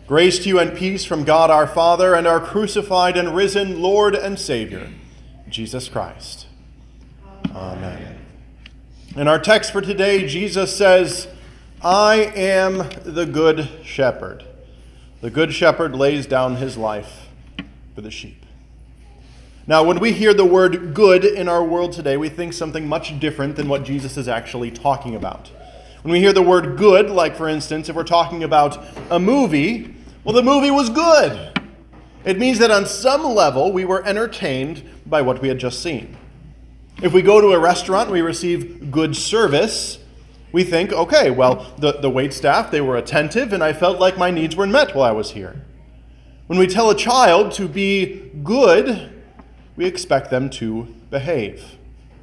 Grace to you and peace from God our Father and our crucified and risen Lord and Savior, Jesus Christ. Amen. In our text for today, Jesus says, I am the good shepherd. The good shepherd lays down his life for the sheep. Now, when we hear the word good in our world today, we think something much different than what Jesus is actually talking about. When we hear the word good, like for instance, if we're talking about a movie, well, the movie was good. It means that on some level we were entertained by what we had just seen. If we go to a restaurant and we receive good service, we think, okay, well, the waitstaff, they were attentive and I felt like my needs were met while I was here. When we tell a child to be good, we expect them to behave.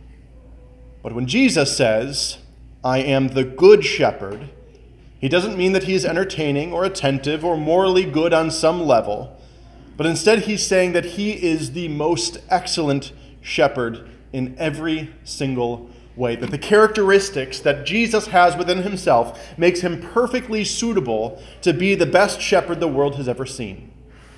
But when Jesus says, I am the good shepherd, he doesn't mean that he is entertaining or attentive or morally good on some level, but instead he's saying that he is the most excellent shepherd in every single way, that the characteristics that Jesus has within himself makes him perfectly suitable to be the best shepherd the world has ever seen.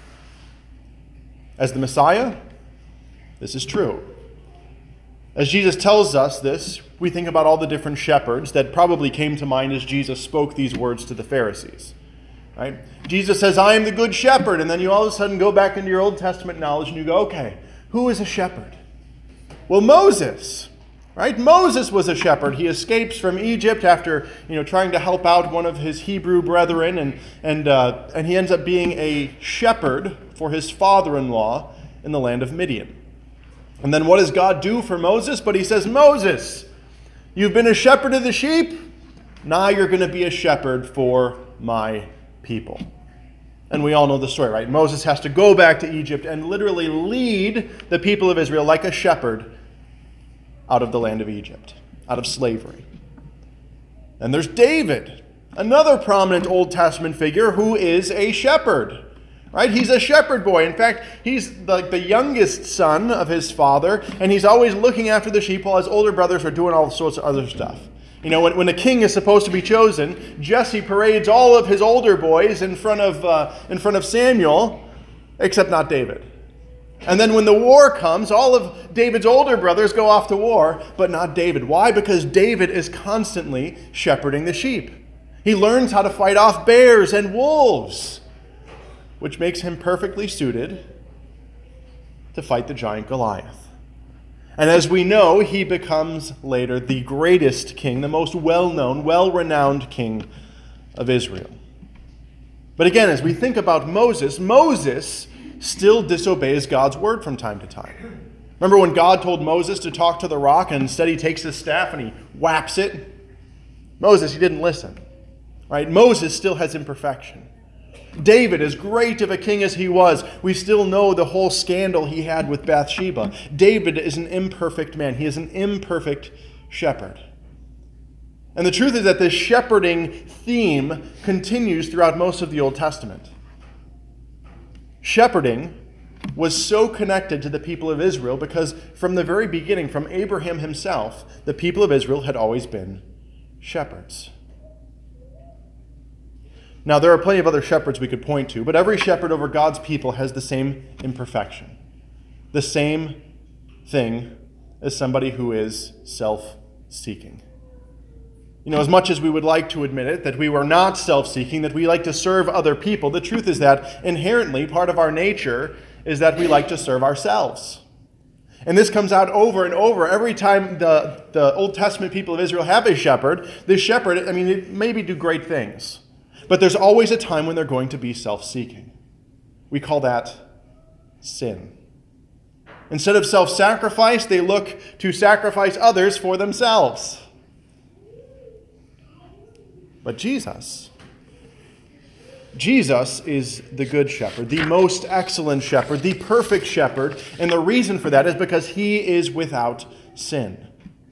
As the Messiah, this is true. As Jesus tells us this, we think about all the different shepherds that probably came to mind as Jesus spoke these words to the Pharisees. Right? Jesus says, I am the good shepherd, and then you all of a sudden go back into your Old Testament knowledge and you go, okay, who is a shepherd? Well, Moses, right? Moses was a shepherd. He escapes from Egypt after, trying to help out one of his Hebrew brethren, and he ends up being a shepherd for his father-in-law in the land of Midian. And then what does God do for Moses? But he says, Moses, you've been a shepherd of the sheep. Now you're going to be a shepherd for my people. And we all know the story, right? Moses has to go back to Egypt and literally lead the people of Israel like a shepherd out of the land of Egypt, out of slavery. And there's David, another prominent Old Testament figure who is a shepherd. Right? He's a shepherd boy. In fact, he's like the youngest son of his father, and he's always looking after the sheep while his older brothers are doing all sorts of other stuff. When a king is supposed to be chosen, Jesse parades all of his older boys in front of Samuel, except not David. And then when the war comes, all of David's older brothers go off to war, but not David. Why? Because David is constantly shepherding the sheep. He learns how to fight off bears and wolves, which makes him perfectly suited to fight the giant Goliath. And as we know, he becomes later the greatest king, the most well-known, well-renowned king of Israel. But again, as we think about Moses still disobeys God's word from time to time. Remember when God told Moses to talk to the rock and instead he takes his staff and he whaps it? Moses, he didn't listen. Right? Moses still has imperfection. David, as great of a king as he was, we still know the whole scandal he had with Bathsheba. David is an imperfect man. He is an imperfect shepherd. And the truth is that this shepherding theme continues throughout most of the Old Testament. Shepherding was so connected to the people of Israel because from the very beginning, from Abraham himself, the people of Israel had always been shepherds. Now, there are plenty of other shepherds we could point to, but every shepherd over God's people has the same imperfection, the same thing as somebody who is self-seeking. As much as we would like to admit it, that we were not self-seeking, that we like to serve other people, the truth is that inherently part of our nature is that we like to serve ourselves. And this comes out over and over. Every time the Old Testament people of Israel have a shepherd, this shepherd, it maybe do great things. But there's always a time when they're going to be self-seeking. We call that sin. Instead of self-sacrifice, they look to sacrifice others for themselves. But Jesus is the good shepherd, the most excellent shepherd, the perfect shepherd, and the reason for that is because he is without sin.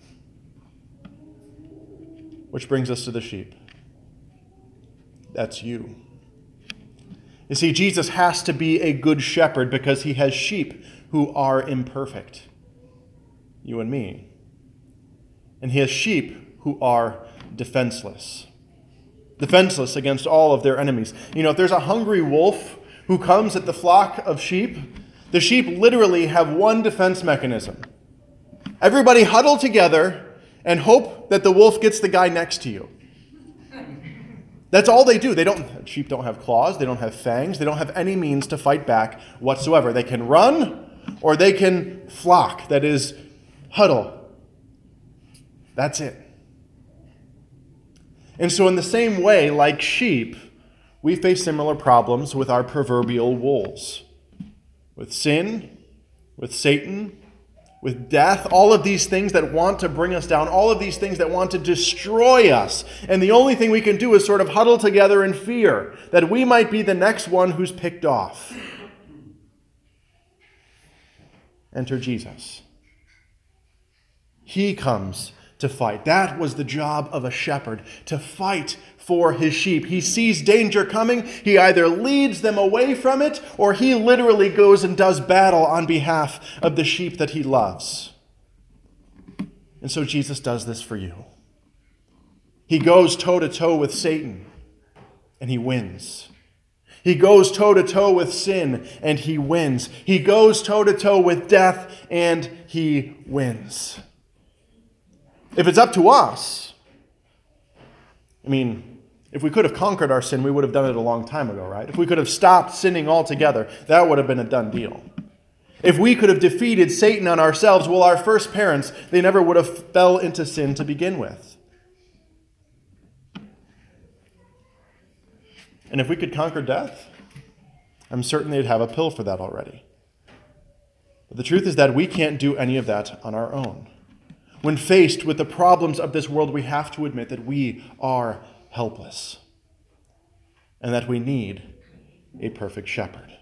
Which brings us to the sheep. That's you. You see, Jesus has to be a good shepherd because he has sheep who are imperfect. You and me. And he has sheep who are defenseless. defenseless against all of their enemies. If there's a hungry wolf who comes at the flock of sheep, the sheep literally have one defense mechanism. Everybody huddle together and hope that the wolf gets the guy next to you. That's all they do. Sheep don't have claws, they don't have fangs, they don't have any means to fight back whatsoever. They can run or they can flock, that is, huddle. That's it. And so in the same way, like sheep, we face similar problems with our proverbial wolves. With sin, with Satan, with death, all of these things that want to bring us down, all of these things that want to destroy us. And the only thing we can do is sort of huddle together in fear that we might be the next one who's picked off. Enter Jesus. He comes to fight. That was the job of a shepherd, to fight for his sheep. He sees danger coming. He either leads them away from it, or he literally goes and does battle on behalf of the sheep that he loves. And so Jesus does this for you. He goes toe-to-toe with Satan, and he wins. He goes toe-to-toe with sin, and he wins. He goes toe-to-toe with death, and he wins. If it's up to us, if we could have conquered our sin, we would have done it a long time ago, right? If we could have stopped sinning altogether, that would have been a done deal. If we could have defeated Satan on ourselves, well, our first parents, they never would have fell into sin to begin with. And if we could conquer death, I'm certain they'd have a pill for that already. But the truth is that we can't do any of that on our own. When faced with the problems of this world, we have to admit that we are helpless and that we need a perfect shepherd.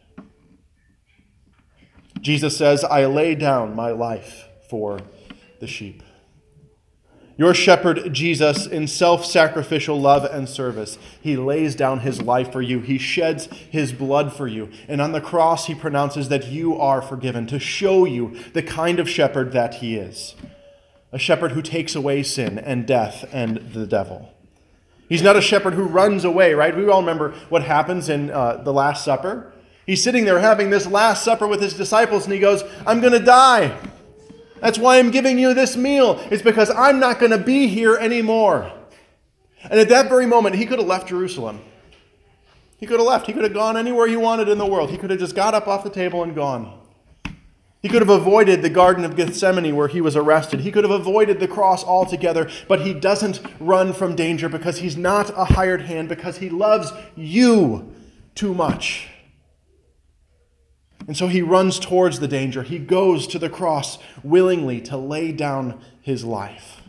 Jesus says, I lay down my life for the sheep. Your shepherd, Jesus, in self-sacrificial love and service, he lays down his life for you. He sheds his blood for you. And on the cross, he pronounces that you are forgiven, to show you the kind of shepherd that he is. A shepherd who takes away sin and death and the devil. He's not a shepherd who runs away, right? We all remember what happens in the Last Supper. He's sitting there having this Last Supper with his disciples, and he goes, I'm going to die. That's why I'm giving you this meal. It's because I'm not going to be here anymore. And at that very moment, he could have left Jerusalem. He could have left. He could have gone anywhere he wanted in the world. He could have just got up off the table and gone. He could have avoided the Garden of Gethsemane where he was arrested. He could have avoided the cross altogether, but he doesn't run from danger because he's not a hired hand, because he loves you too much. And so he runs towards the danger. He goes to the cross willingly to lay down his life.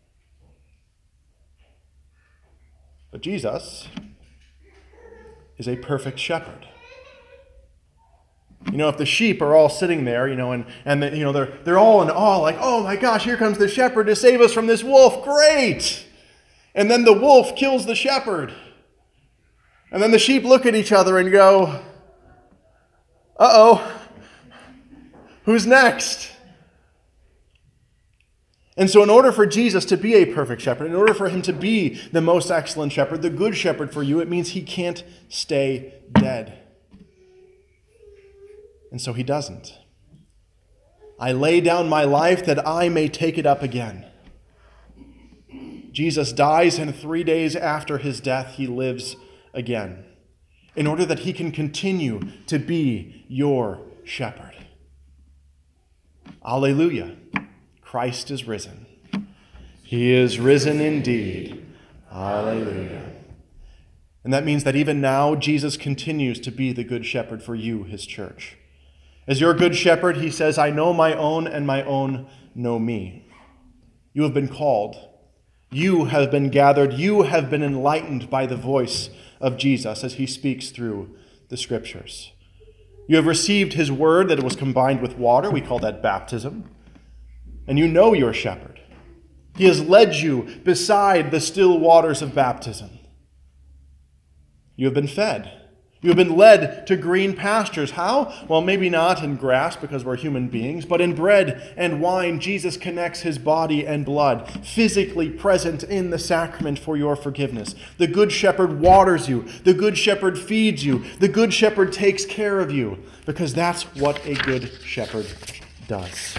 But Jesus is a perfect shepherd. If the sheep are all sitting there, they're all in awe, like, oh my gosh, here comes the shepherd to save us from this wolf. Great! And then the wolf kills the shepherd. And then the sheep look at each other and go, uh-oh, who's next? And so in order for Jesus to be a perfect shepherd, in order for him to be the most excellent shepherd, the good shepherd for you, it means he can't stay dead. And so he doesn't. I lay down my life that I may take it up again. Jesus dies, and 3 days after his death, he lives again, in order that he can continue to be your shepherd. Alleluia. Christ is risen. He is risen indeed. Alleluia. And that means that even now, Jesus continues to be the good shepherd for you, his church. As your good shepherd, he says, I know my own, and my own know me. You have been called. You have been gathered. You have been enlightened by the voice of Jesus as he speaks through the Scriptures. You have received his word that was combined with water. We call that baptism. And you know your shepherd. He has led you beside the still waters of baptism. You have been fed. You have been led to green pastures. How? Well, maybe not in grass because we're human beings, but in bread and wine, Jesus connects his body and blood, physically present in the sacrament for your forgiveness. The Good Shepherd waters you. The Good Shepherd feeds you. The Good Shepherd takes care of you, because that's what a Good Shepherd does.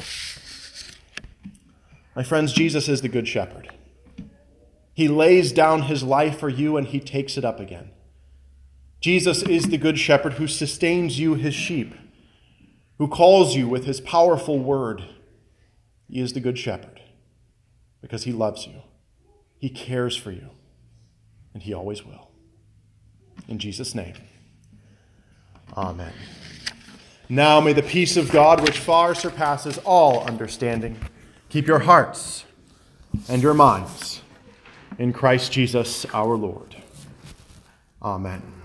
My friends, Jesus is the Good Shepherd. He lays down his life for you and he takes it up again. Jesus is the Good Shepherd who sustains you, his sheep, who calls you with his powerful word. He is the Good Shepherd because he loves you, he cares for you, and he always will. In Jesus' name, amen. Now may the peace of God, which far surpasses all understanding, keep your hearts and your minds in Christ Jesus our Lord. Amen.